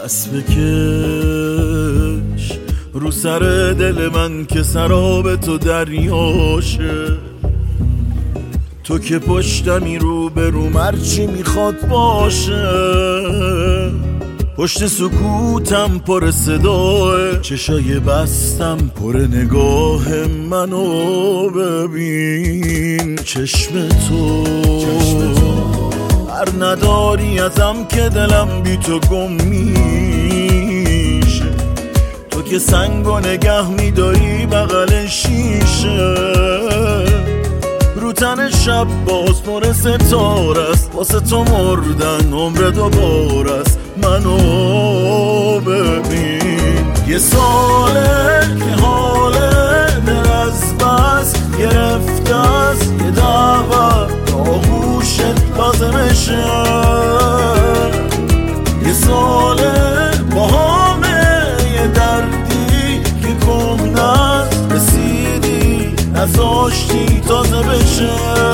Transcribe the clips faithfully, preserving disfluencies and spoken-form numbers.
دست بکش رو سر دل من که سراب تو دریاشه، تو که پشتمی رو به رو مرچی میخواد باشه، پشت سکوتم پر صداه، چشای بستم پر نگاه منو ببین. چشم تو هر نداری ازم که دلم بی تو گم میشه، تو که سنگو نگه میداری بغل شیشه، رو تن شب باز پر ستاره است، واسه تو مردن عمر دوباره است. منو ببین یه ساله که حاله دل از بس گرفته است، یه دعوت آغوشت لازمشه، یه ساله با همه یه دردی که کهنه است، رسیدی نذاشتی تازه بشه.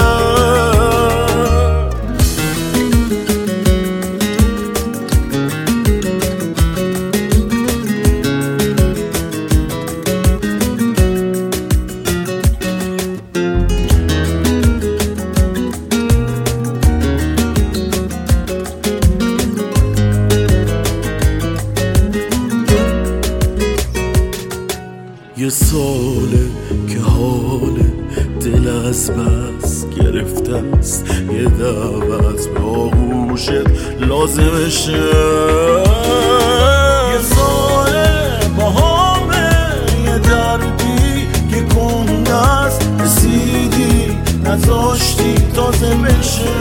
یه ساله که حال دل از بس گرفته است، یه دعوت به آغوشت لازمشه، یه ساله با همه یه دردی که کهنه است، رسیدی نذاشتی تازه بشه،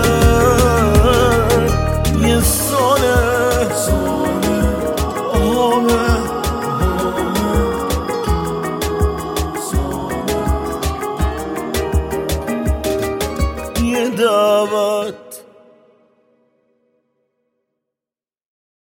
یه ساله ساله همه یه دعوت